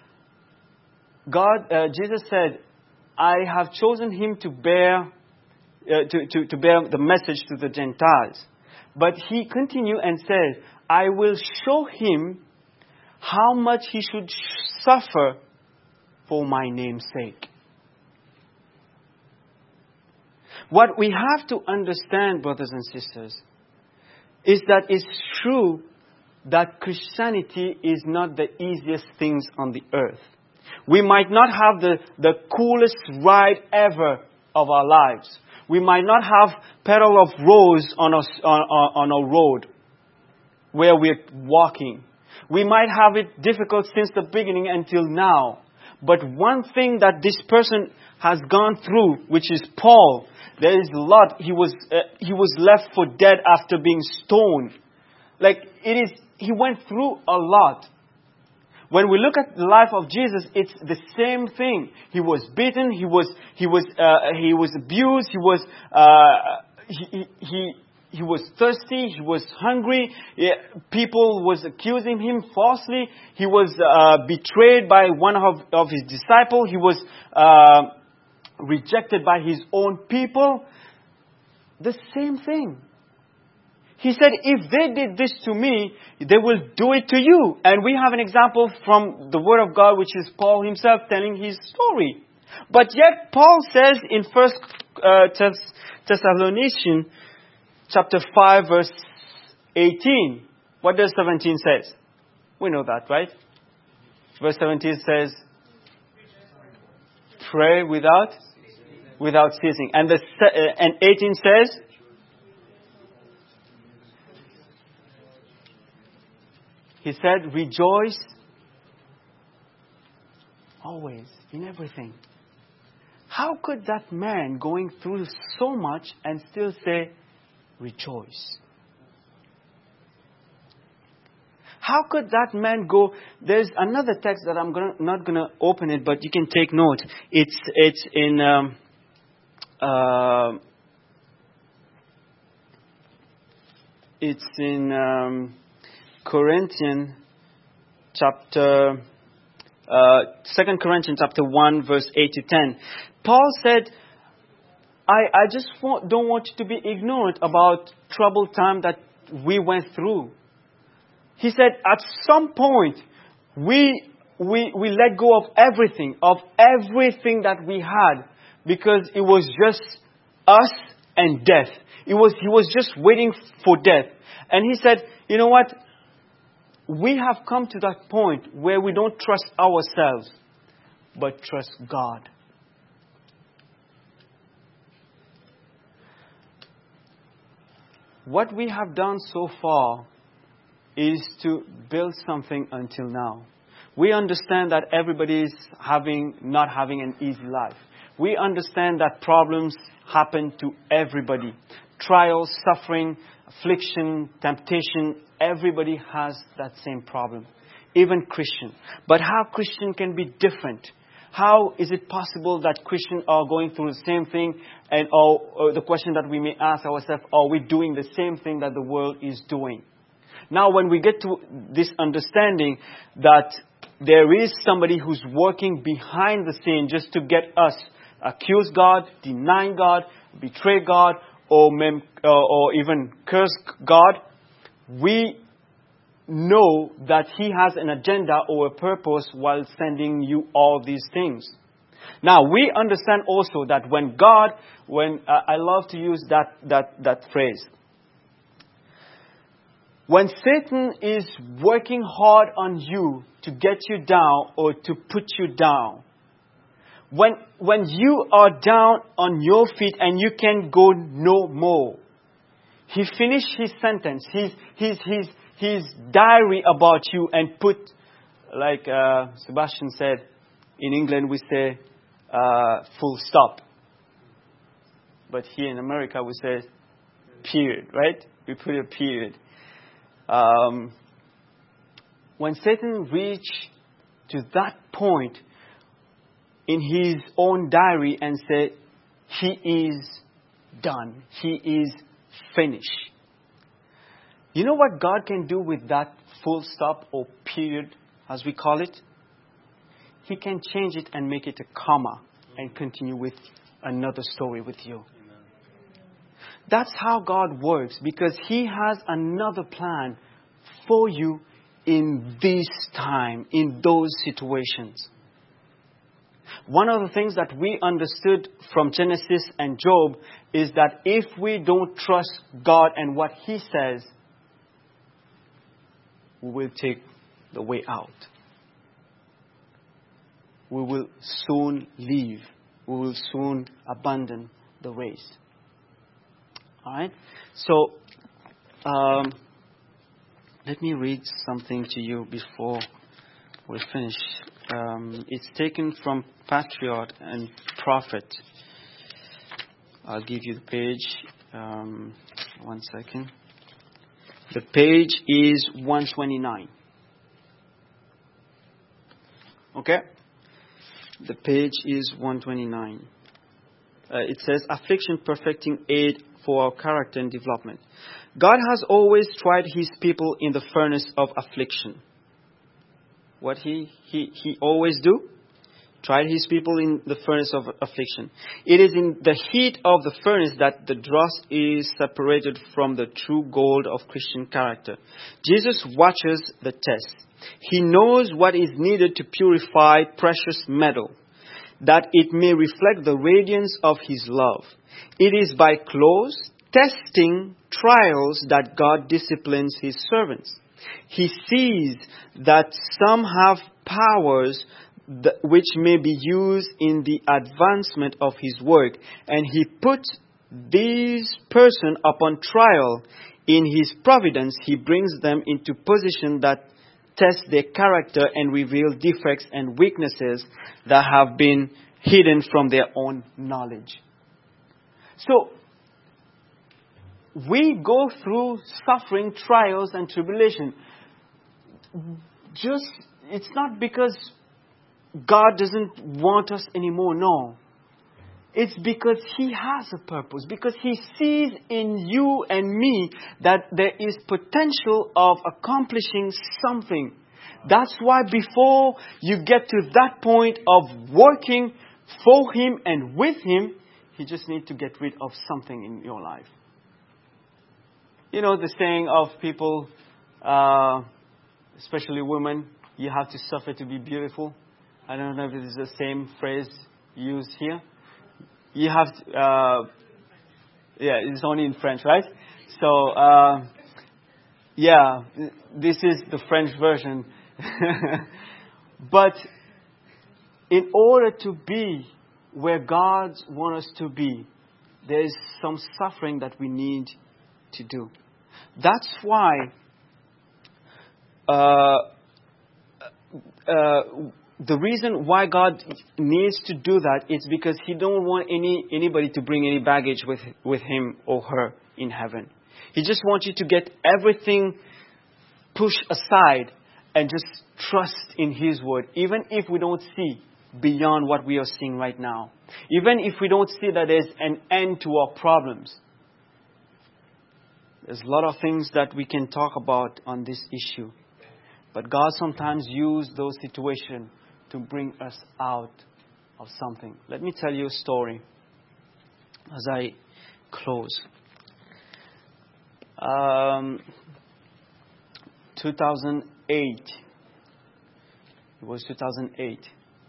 God, uh, Jesus said, "I have chosen him to bear uh, to, to to bear the message to the Gentiles." But he continued and said, "I will show him how much he should suffer for my name's sake." What we have to understand, brothers and sisters, is that it's true that Christianity is not the easiest things on the earth. We might not have the, the coolest ride ever of our lives. We might not have petal of rose on a, on, on a road where we're walking. We might have it difficult since the beginning until now. But one thing that this person has gone through, which is Paul, there is a lot. He was uh, he was left for dead after being stoned. Like it is, he went through a lot. When we look at the life of Jesus, it's the same thing. He was beaten. He was he was uh, he was abused. He was uh, he he he was thirsty. He was hungry. Yeah, people was accusing him falsely. He was uh, betrayed by one of of his disciples. He was Uh, rejected by his own people. The same thing. He said, if they did this to me, they will do it to you. And we have an example from the Word of God, which is Paul himself telling his story. But yet Paul says in First uh, Thess- Thessalonians chapter five verse eighteen. What does seventeen says? We know that, right? Verse seventeen says, pray without without ceasing. And the uh, and eighteen says, he said, rejoice always in everything. How could that man going through so much and still say, rejoice? How could that man go? There's another text that I'm gonna, not going to open it, but you can take note. It's it's in um, uh, it's in um, Corinthians chapter uh, Second Corinthians chapter one verse eight to ten. Paul said, "I I just want, don't want you to be ignorant about troubled time that we went through." He said, at some point, we, we, we let go of everything, of everything that we had, because it was just us and death. It was, he was just waiting for death. And he said, you know what? We have come to that point where we don't trust ourselves, but trust God. What we have done so far is to build something until now. We understand that everybody is having, not having an easy life. We understand that problems happen to everybody. Trials, suffering, affliction, temptation, everybody has that same problem. Even Christian. But how Christian can be different? How is it possible that Christians are going through the same thing? And or, or the question that we may ask ourselves, are we doing the same thing that the world is doing? Now, when we get to this understanding that there is somebody who's working behind the scene just to get us accuse God, deny God, betray God, or, mem- uh, or even curse God, we know that He has an agenda or a purpose while sending you all these things. Now, we understand also that when God, when uh, I love to use that, that, that phrase, when Satan is working hard on you to get you down or to put you down, When, when you are down on your feet and you can go no more. He finished his sentence, his, his, his, his diary about you and put, like uh, Sebastian said, in England we say, uh, full stop. But here in America we say, period, right? We put a period. Um, when Satan reached to that point in his own diary and said, he is done. He is finished. You know what God can do with that full stop or period, as we call it? He can change it and make it a comma and continue with another story with you. That's how God works, because He has another plan for you in this time, in those situations. One of the things that we understood from Genesis and Job is that if we don't trust God and what He says, we will take the way out. We will soon leave. We will soon abandon the race. Alright? So, um, let me read something to you before we finish. Um, it's taken from Patriot and Prophet. I'll give you the page. Um, one second. The page is one twenty-nine. Okay? The page is one twenty-nine. Uh, it says, affliction perfecting aid for our character and development. God has always tried His people in the furnace of affliction. What He, he, he always do? Tried His people in the furnace of affliction. It is in the heat of the furnace that the dross is separated from the true gold of Christian character. Jesus watches the test. He knows what is needed to purify precious metal, that it may reflect the radiance of His love. It is by close, testing, trials that God disciplines His servants. He sees that some have powers that, which may be used in the advancement of His work, and He puts these persons upon trial. In His providence, He brings them into position that test their character and reveal defects and weaknesses that have been hidden from their own knowledge. So, we go through suffering, trials, and tribulation. Just, it's not because God doesn't want us anymore, no. It's because He has a purpose. Because He sees in you and me that there is potential of accomplishing something. That's why before you get to that point of working for Him and with Him, He just needs to get rid of something in your life. You know the saying of people, uh, especially women, you have to suffer to be beautiful. I don't know if it is the same phrase used here. You have to, uh, yeah, it's only in French, right? So, uh, yeah, this is the French version. But in order to be where God wants us to be, there is some suffering that we need to do. That's why uh, uh, the reason why God needs to do that is because He don't want any anybody to bring any baggage with with him or her in heaven. He just wants you to get everything pushed aside and just trust in His word, even if we don't see beyond what we are seeing right now. Even if we don't see that there's an end to our problems. There's a lot of things that we can talk about on this issue. But God sometimes uses those situations to bring us out of something. Let me tell you a story as I close. Um, two thousand eight. It was two thousand eight.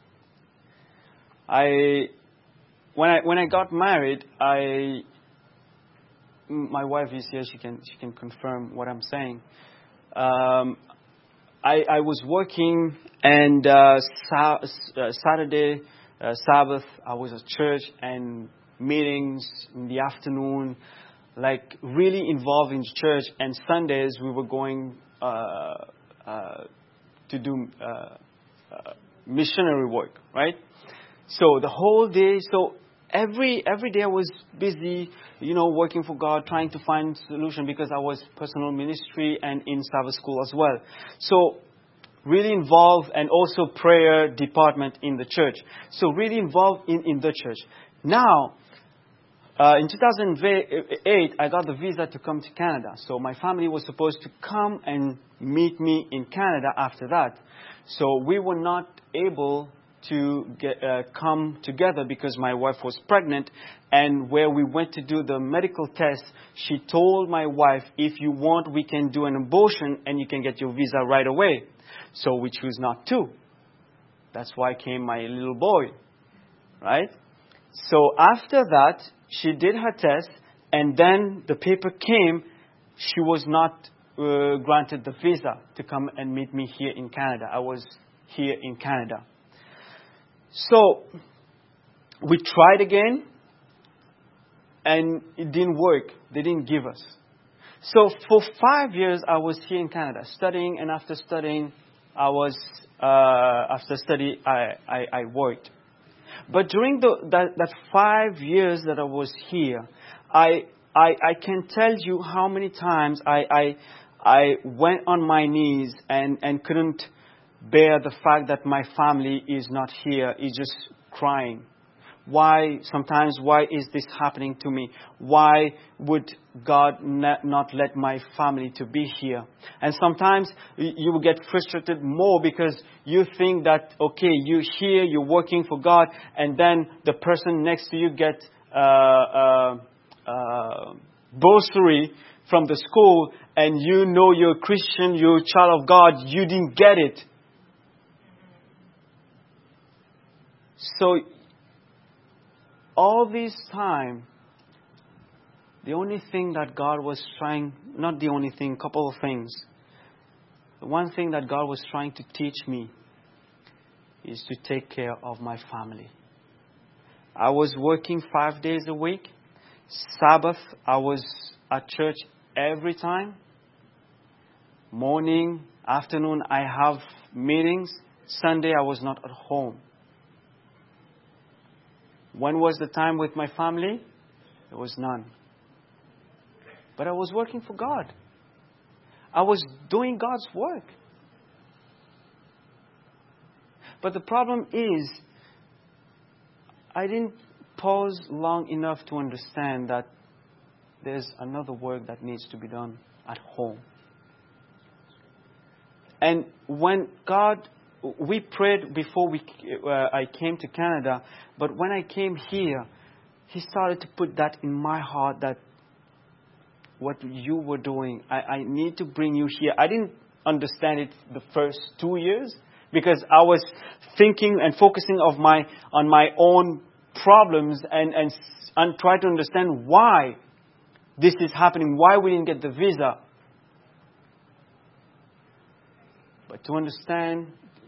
I when I when I got married, I my wife is here. She can she can confirm what I'm saying. Um, I I was working, and uh, sa- uh, Saturday uh, Sabbath, I was at church and meetings in the afternoon, like really involved in church. And Sundays we were going uh, uh, to do uh, uh, missionary work, right? So the whole day, so every every day I was busy, you know, working for God, trying to find solution because I was personal ministry and in Sabbath school as well. So really involved, and also prayer department in the church. So really involved in, in the church. Now, uh, in two thousand eight, I got the visa to come to Canada. So my family was supposed to come and meet me in Canada after that. So we were not able to get, uh, come together because my wife was pregnant. And where we went to do the medical test, she told my wife, if you want, we can do an abortion and you can get your visa right away. So we choose not to. That's why came my little boy, right? So after that, she did her test, and then the paper came. She was not uh, granted the visa to come and meet me here in Canada. I was here in Canada. So we tried again, and it didn't work. They didn't give us. So for five years, I was here in Canada studying, and after studying, I was, uh, after study, I, I, I worked. But during the, that, that five years that I was here, I, I, I can tell you how many times I, I, I went on my knees and, and couldn't bear the fact that my family is not here, is just crying. Why, sometimes, why is this happening to me? Why would God not let my family to be here? And sometimes you will get frustrated more because you think that, okay, you're here, you're working for God, and then the person next to you get uh, uh, uh, bursary from the school, and you know you're a Christian, you're a child of God, you didn't get it. So, all this time, the only thing that God was trying, not the only thing, a couple of things. The one thing that God was trying to teach me is to take care of my family. I was working five days a week. Sabbath, I was at church every time. Morning, afternoon, I have meetings. Sunday, I was not at home. When was the time with my family? There was none. But I was working for God. I was doing God's work. But the problem is, I didn't pause long enough to understand that there's another work that needs to be done at home. And when God We prayed before we, uh, I came to Canada, but when I came here, He started to put that in my heart that what you were doing, I, I need to bring you here. I didn't understand it the first two years because I was thinking and focusing of my on my own problems and, and, and try to understand why this is happening, why we didn't get the visa. But to understand,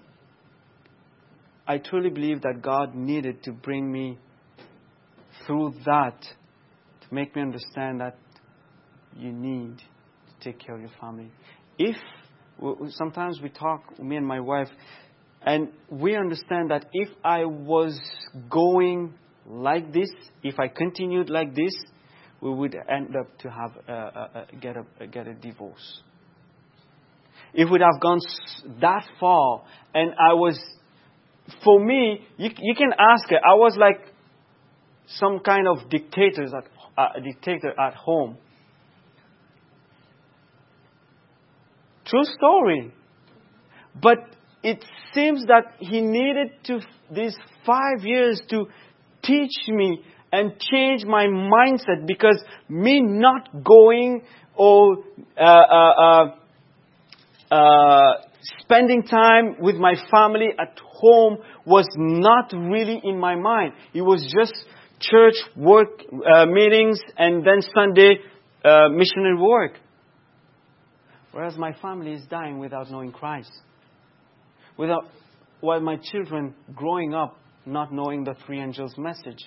I truly believe that God needed to bring me through that to make me understand that you need to take care of your family. If, sometimes we talk, me and my wife, and we understand that if I was going like this, if I continued like this, we would end up to have a, a, a, get a get a divorce. It would have gone that far, and I was. For me, you, you can ask her. I was like some kind of dictators at, uh, dictator at home. True story. But it seems that He needed to these five years to teach me and change my mindset, because me not going or uh, uh, uh, uh, spending time with my family at home was not really in my mind. It was just church work, uh, meetings, and then Sunday uh, missionary work. Whereas my family is dying without knowing Christ. Without, while my children growing up not knowing the three angels' message.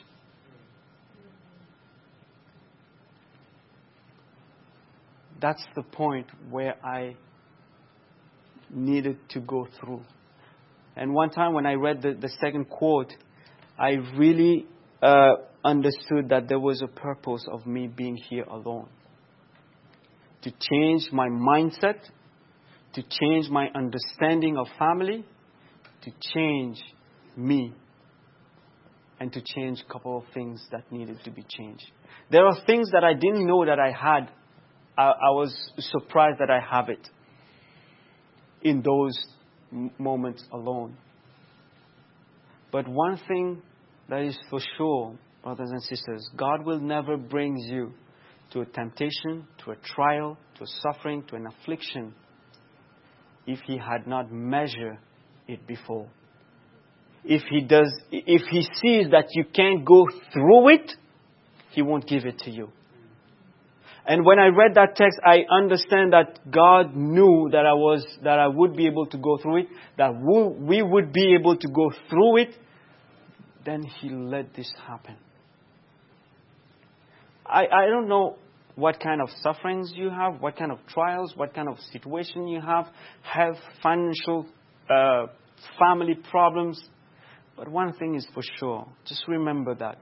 That's the point where I needed to go through. And one time when I read the, the second quote, I really uh, understood that there was a purpose of me being here alone. To change my mindset, to change my understanding of family, to change me, and to change a couple of things that needed to be changed. There are things that I didn't know that I had. I, I was surprised that I have it in those m- moments alone. But one thing that is for sure, brothers and sisters, God will never bring you to a temptation, to a trial, to a suffering, to an affliction, if He had not measured it before. If He does, if He sees that you can't go through it, He won't give it to you. And when I read that text, I understand that God knew that I was, that I would be able to go through it, that we would be able to go through it. Then He let this happen. I, I don't know what kind of sufferings you have, what kind of trials, what kind of situation you have, have financial, uh, family problems. But one thing is for sure, just remember that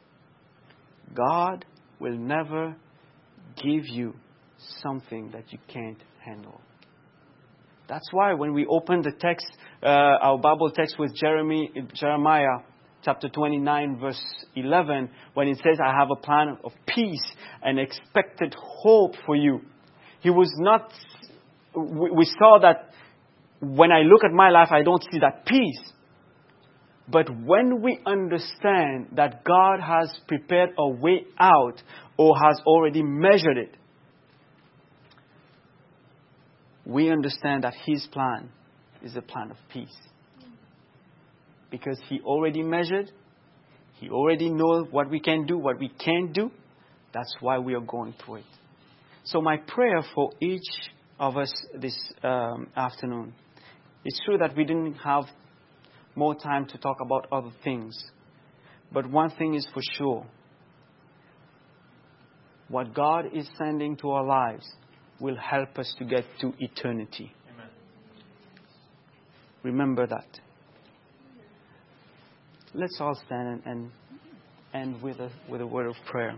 God will never give you something that you can't handle. That's why when we open the text, uh, our Bible text with Jeremy, Jeremiah chapter twenty-nine, verse eleven, when it says, I have a plan of peace and expected hope for you. He was not, we, we saw that when I look at my life, I don't see that peace. But when we understand that God has prepared a way out or has already measured it, we understand that His plan is a plan of peace. Because He already measured, He already knows what we can do, what we can't do. That's why we are going through it. So my prayer for each of us this um, afternoon, it's true that we didn't have more time to talk about other things. But one thing is for sure. What God is sending to our lives will help us to get to eternity. Amen. Remember that. Let's all stand and end with a, with a word of prayer.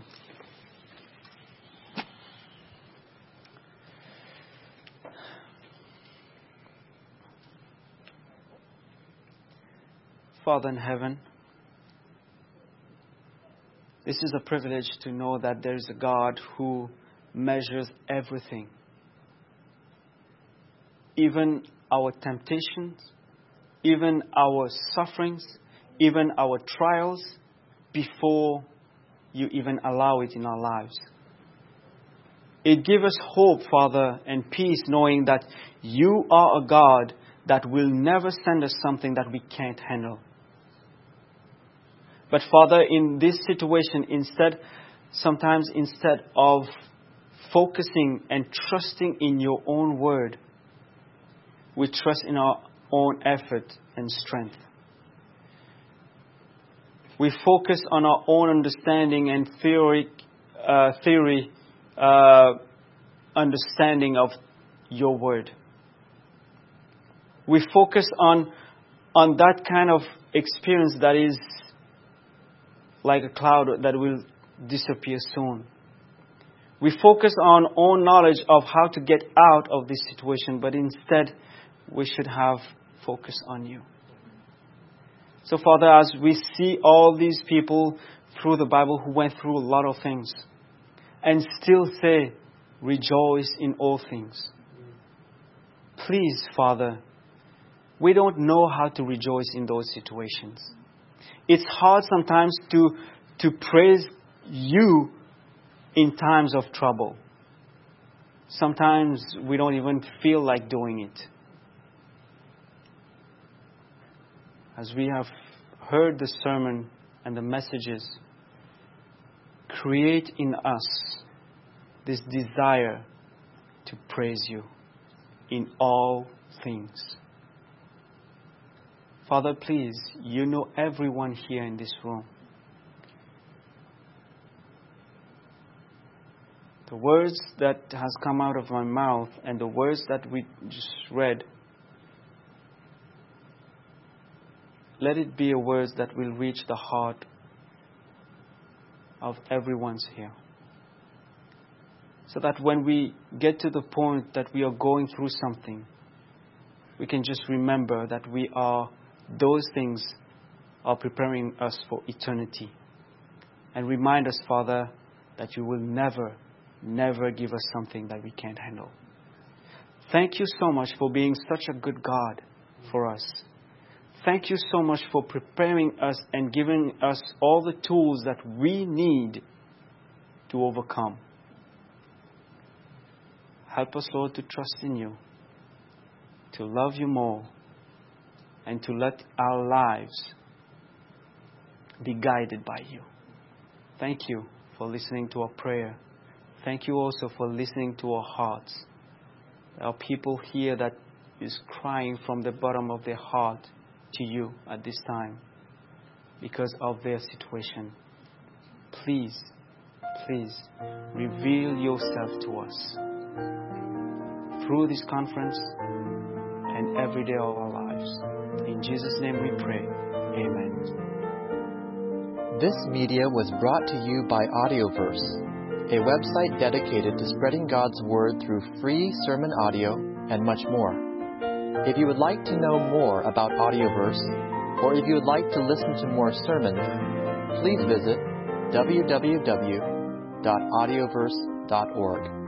Father in heaven, this is a privilege to know that there is a God who measures everything. Even our temptations, even our sufferings, even our trials, before you even allow it in our lives. It gives us hope, Father, and peace, knowing that you are a God that will never send us something that we can't handle. But Father, in this situation, instead, sometimes instead of focusing and trusting in your own word, we trust in our own effort and strength. We focus on our own understanding and theory, uh, theory uh, understanding of your word. We focus on on that kind of experience that is like a cloud that will disappear soon. We focus on own knowledge of how to get out of this situation, but instead we should have focus on you. So Father, as we see all these people through the Bible who went through a lot of things and still say, rejoice in all things. Please, Father, we don't know how to rejoice in those situations. It's hard sometimes to, to praise you in times of trouble. Sometimes we don't even feel like doing it. As we have heard the sermon and the messages, create in us this desire to praise you in all things. Father, please, you know everyone here in this room. The words that has come out of my mouth and the words that we just read, let it be a words that will reach the heart of everyone's here. So that when we get to the point that we are going through something, we can just remember that we are, those things are preparing us for eternity. And remind us, Father, that you will never, never give us something that we can't handle. Thank you so much for being such a good God for us. Thank you so much for preparing us and giving us all the tools that we need to overcome. Help us, Lord, to trust in you, to love you more, and to let our lives be guided by you. Thank you for listening to our prayer. Thank you also for listening to our hearts. There are people here that is crying from the bottom of their heart to you at this time because of their situation. Please, please reveal yourself to us through this conference and every day of our lives. In Jesus' name we pray. Amen. This media was brought to you by Audioverse, a website dedicated to spreading God's Word through free sermon audio and much more. If you would like to know more about Audioverse, or if you would like to listen to more sermons, please visit w w w dot audioverse dot org.